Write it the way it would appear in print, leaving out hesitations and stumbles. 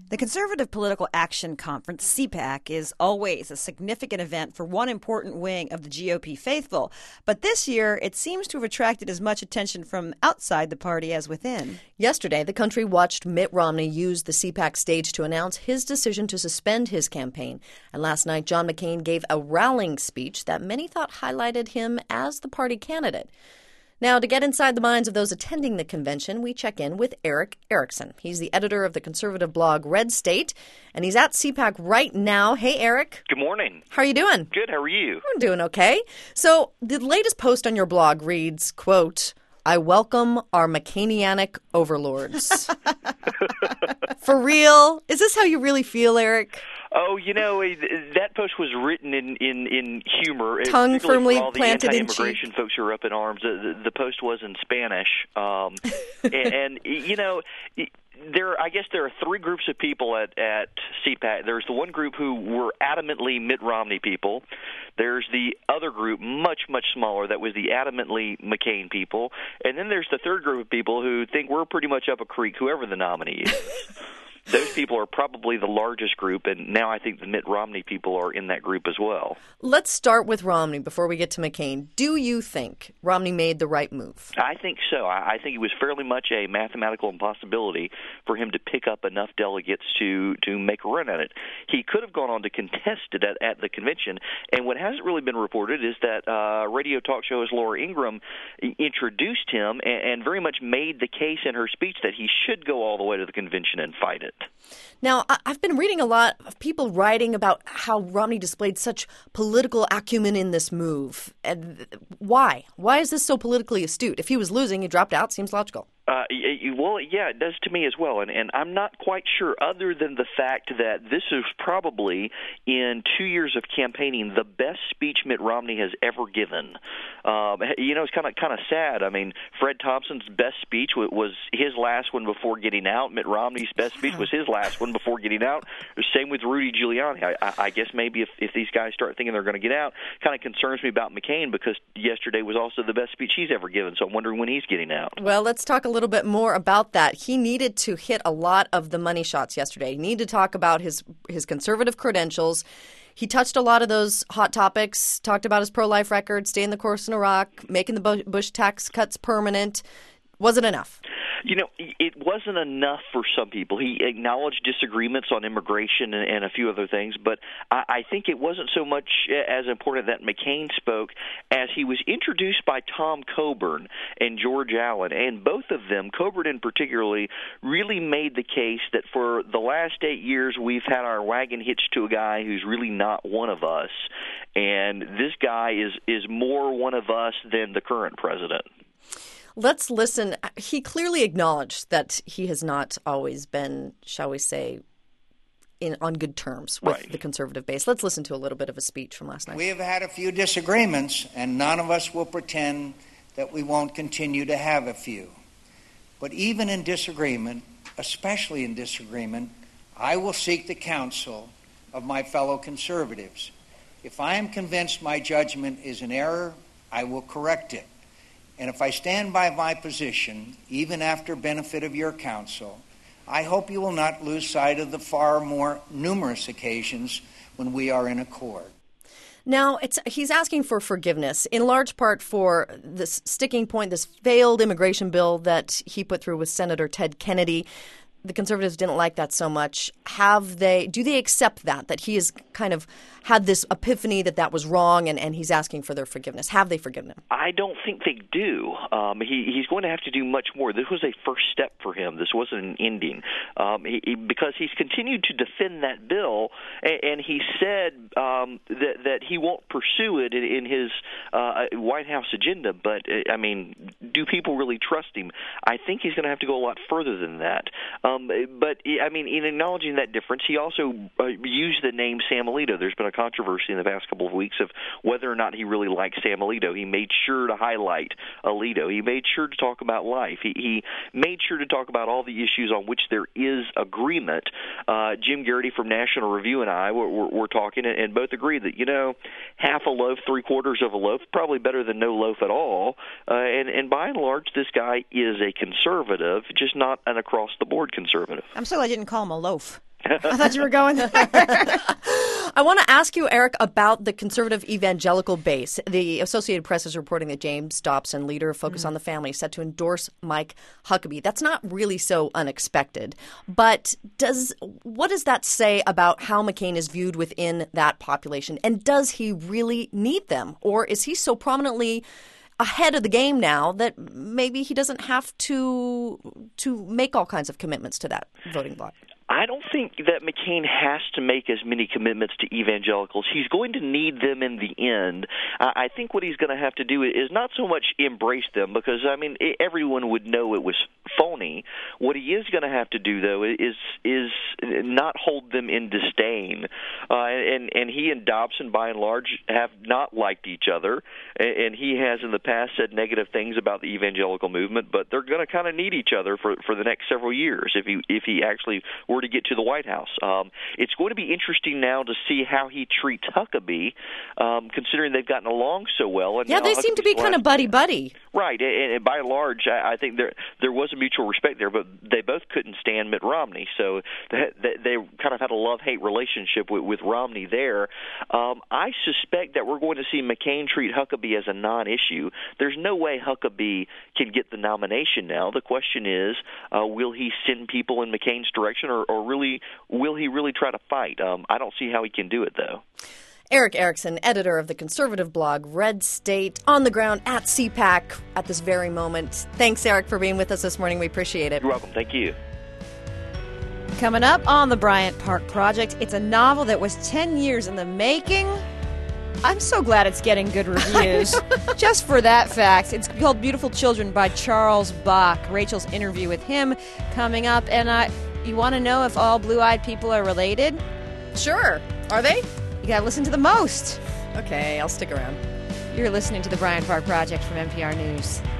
The Conservative Political Action Conference, CPAC, is always a significant event for one important wing of the GOP faithful. But this year, it seems to have attracted as much attention from outside the party as within. Yesterday, the country watched Mitt Romney use the CPAC stage to announce his decision to suspend his campaign. And last night, John McCain gave a rallying speech that many thought highlighted him as the party candidate. Now, to get inside the minds of those attending the convention, we check in with Erick Erickson. He's the editor of the conservative blog Red State, and he's at CPAC right now. Hey, Eric. Good morning. How are you doing? Good. How are you? I'm doing okay. So the latest post on your blog reads, quote, "I welcome our McCainianic overlords." For real? Is this how you really feel, Eric? Oh, that post was written in humor. Tongue firmly for all the planted in anti-immigration folks who are up in arms. The post was in Spanish. I guess there are three groups of people at CPAC. There's the one group who were adamantly Mitt Romney people. There's the other group, much, much smaller, that was the adamantly McCain people. And then there's the third group of people who think we're pretty much up a creek, whoever the nominee is. Those people are probably the largest group, and now I think the Mitt Romney people are in that group as well. Let's start with Romney before we get to McCain. Do you think Romney made the right move? I think so. I think it was fairly much a mathematical impossibility for him to pick up enough delegates to make a run at it. He could have gone on to contest it at the convention, and what hasn't really been reported is that radio talk show host Laura Ingraham introduced him and very much made the case in her speech that he should go all the way to the convention and fight it. Now, I've been reading a lot of people writing about how Romney displayed such political acumen in this move. Why? Why is this so politically astute? If he was losing, he dropped out. Seems logical. Well, yeah, it does to me as well, and I'm not quite sure, other than the fact that this is probably, in 2 years of campaigning, the best speech Mitt Romney has ever given. It's kind of sad. I mean, Fred Thompson's best speech was his last one before getting out. Mitt Romney's best speech was his last one before getting out. Same with Rudy Giuliani. I guess maybe if these guys start thinking they're going to get out, kind of concerns me about McCain, because yesterday was also the best speech he's ever given, so I'm wondering when he's getting out. Well, let's talk a little bit more about that. He needed to hit a lot of the money shots yesterday. He needed to talk about his conservative credentials. He touched a lot of those hot topics, talked about his pro-life record, staying the course in Iraq, making the Bush tax cuts permanent. Was it enough? It wasn't enough for some people. He acknowledged disagreements on immigration and a few other things, but I think it wasn't so much as important that McCain spoke as he was introduced by Tom Coburn and George Allen, and both of them, Coburn in particularly, really made the case that for the last 8 years we've had our wagon hitched to a guy who's really not one of us, and this guy is more one of us than the current president. Let's listen. He clearly acknowledged that he has not always been, shall we say, on good terms with the conservative base. Let's listen to a little bit of a speech from last night. We have had a few disagreements, and none of us will pretend that we won't continue to have a few. But even in disagreement, especially in disagreement, I will seek the counsel of my fellow conservatives. If I am convinced my judgment is in error, I will correct it. And if I stand by my position, even after benefit of your counsel, I hope you will not lose sight of the far more numerous occasions when we are in accord. Now, he's asking for forgiveness, in large part for this sticking point, this failed immigration bill that he put through with Senator Ted Kennedy. The conservatives didn't like that so much. Do they accept that he has kind of had this epiphany that was wrong, and he's asking for their forgiveness? Have they forgiven him? I don't think they do. He's going to have to do much more. This was a first step for him. This wasn't an ending. Because he's continued to defend that bill, and he said that he won't pursue it in his White House agenda. But, do people really trust him? I think he's going to have to go a lot further than that. But in acknowledging that difference, he also used the name Sam Alito. There's been a controversy in the past couple of weeks of whether or not he really likes Sam Alito. He made sure to highlight Alito. He made sure to talk about life. He made sure to talk about all the issues on which there is agreement. Jim Garrity from National Review and I were talking, and both agreed that, half a loaf, three-quarters of a loaf, probably better than no loaf at all. And by and large, this guy is a conservative, just not an across-the-board conservative. I'm so glad I didn't call him a loaf. I thought you were going there. I want to ask you, Eric, about the conservative evangelical base. The Associated Press is reporting that James Dobson, leader of Focus on the Family, is set to endorse Mike Huckabee. That's not really so unexpected. But what does that say about how McCain is viewed within that population? And does he really need them? Or is he so prominently ahead of the game now that maybe he doesn't have to make all kinds of commitments to that voting bloc? I don't think that McCain has to make as many commitments to evangelicals. He's going to need them in the end. I think what he's going to have to do is not so much embrace them, because, I mean, everyone would know it was phony. What he is going to have to do, though, is not hold them in disdain. And he and Dobson, by and large, have not liked each other, and he has in the past said negative things about the evangelical movement, but they're going to kind of need each other for the next several years if he actually were to get to the White House. It's going to be interesting now to see how he treats Huckabee, considering they've gotten along so well. And yeah, they seem to be kind of buddy-buddy. Right, and by and large, I think there was a mutual respect there, but they both couldn't stand Mitt Romney, so they kind of had a love-hate relationship with Romney there. I suspect that we're going to see McCain treat Huckabee as a non-issue. There's no way Huckabee can get the nomination now. The question is, will he send people in McCain's direction, or really will he really try to fight? I don't see how he can do it, though. Eric Erickson, editor of the conservative blog Red State, on the ground at CPAC at this very moment. Thanks, Eric, for being with us this morning. We appreciate it. You're welcome. Thank you. Coming up on the Bryant Park Project, it's a novel that was 10 years in the making. I'm so glad it's getting good reviews. Just for that fact. It's called Beautiful Children by Charles Bach. Rachel's interview with him coming up. And you want to know if all blue-eyed people are related? Sure. Are they? You got to listen to the most. Okay, I'll stick around. You're listening to the Bryant Park Project from NPR News.